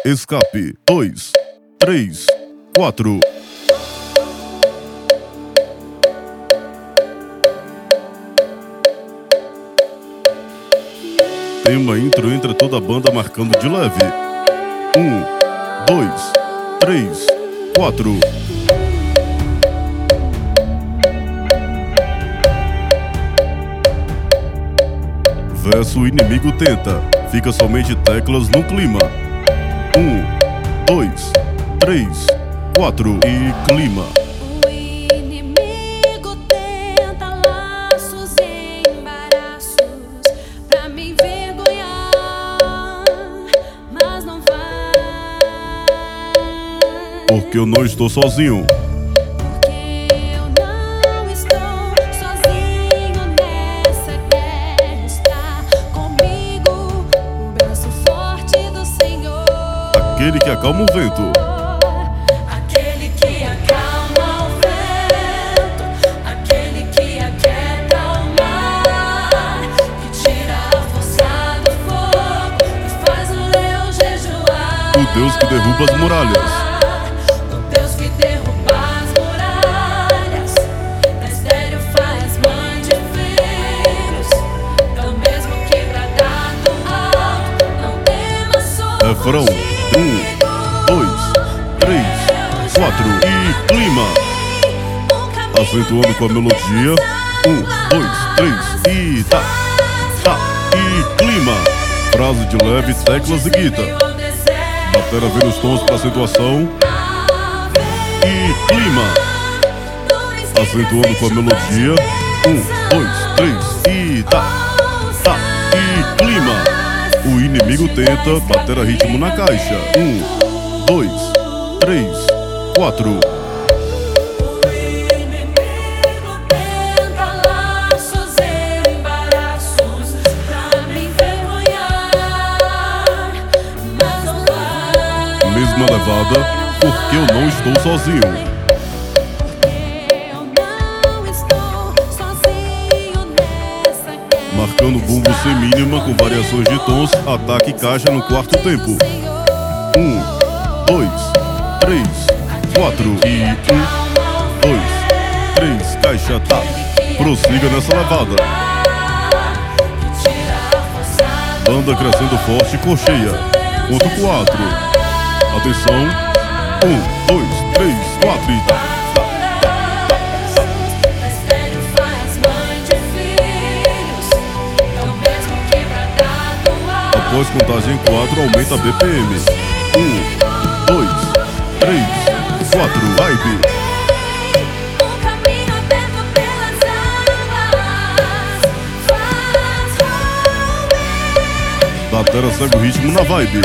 escape. 2, 3, 4. Tema intro entre toda a banda marcando de leve. 1, 2, 3, 4. Verso o inimigo tenta, fica somente teclas no clima. 1, 2, 3, 4 e clima. O inimigo tenta laços e embaraços pra me envergonhar, mas não vai. Porque eu não estou sozinho. Porque eu não estou sozinho nessa guerra. Está comigo o braço forte do Senhor. Aquele que acalma o vento. Aquele que acalma o vento, aquele que aquieta o mar, que tira a força do fogo e faz o leão jejuar. O Deus que derruba as muralhas. O Deus que derruba as muralhas, na estéreo faz mãe de filhos, tão mesmo quebrantado alto, não temas, sou Refrão. 1, 2, 3, 4 e clima. Acentuando com a melodia. 1, 2, 3 e tá, tá e clima. Frase de leve, teclas e guitarra. Batera vira os tons pra acentuação. E clima. Acentuando com a melodia. 1, 2, 3 e tá, tá e clima. O inimigo tenta bater a ritmo na caixa. 1, 2, 3, 4. O inimigo tenta laços e embaraços pra me envergonhar, mas não vai. Mesma levada, porque eu não estou sozinho. Porque eu não estou sozinho nessa guerra. Marcando bumbo sem mínima com variações de tons, ataque e caixa no quarto tempo. 1, 2, 3, 4 e 1, 2, 3, caixa, tá. Prossiga nessa levada. Banda crescendo forte, cocheia. Conto 4. Atenção. 1, 2, 3, 4 e tá. Após contagem 4, aumenta a BPM. 1, 2, 3, 4, vibe. O caminho aberto pelas águas faz romper. Batera segue o ritmo na vibe.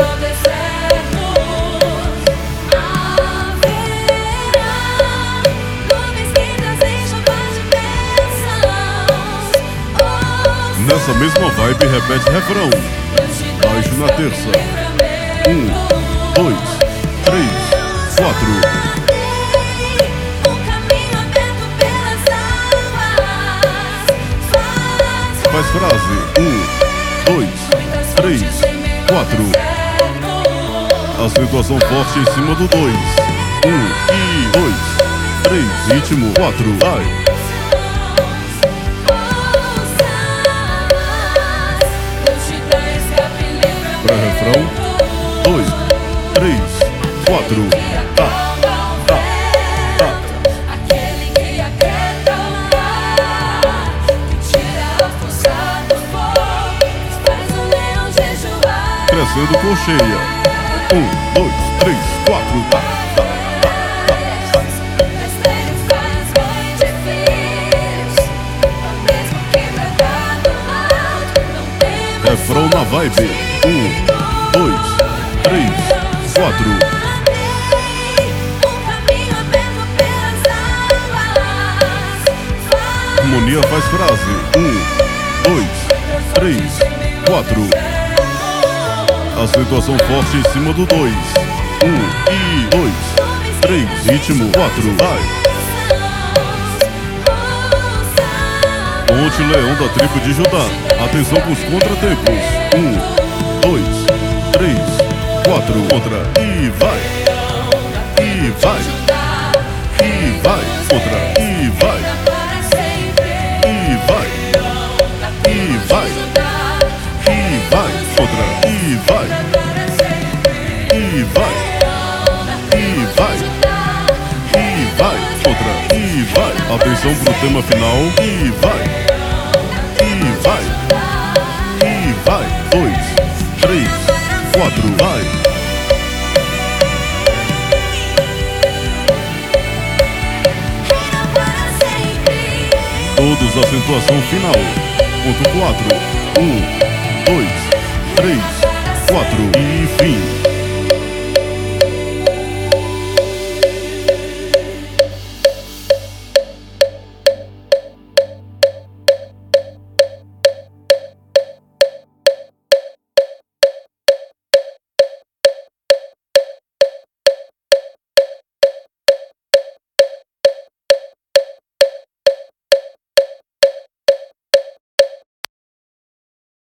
Nessa mesma vibe, repete refrão. Baixo na terça. 1, 2, 3, 4. O caminho aberto pelas águas Faz frase. 1, 2, 3, 4. Acentuação forte em cima do 2. 1 e 2, 3, ritmo 4. Vai. Pré-refrão. 2, 3, 4. Tá, tá, tá. Aquele que aquieta o mar, que tira a força do fogo, faz o leão jejuar. Crescendo cocheia. 1, 2, 3, 4. Tá, tá, tá, tá. Na estéreo faz mãe de filhos, tão mesmo quebrantado alto, não temas. Refrão na vibe. 1, 2, 3, 4. O caminho aberto pelas águas faz Harmonia faz frase. 1, 2, 3, 4. Acentuação forte em cima do 2. 1 e 2, 3, ritmo 4. Vai. Ponte Leão da tribo de Judá. Atenção com os contratempos. 1, 2, 3, quatro, outra, e vai. E vai. E vai, outra, e vai. E vai. E vai. E vai, outra, e vai. E vai. E vai. E vai, outra, e vai. Atenção pro tema final. E vai. E vai. E vai. 2, 3, 4, vai. Todos, acentuação final. Ponto 4, 1, 2, 3, 4 e fim.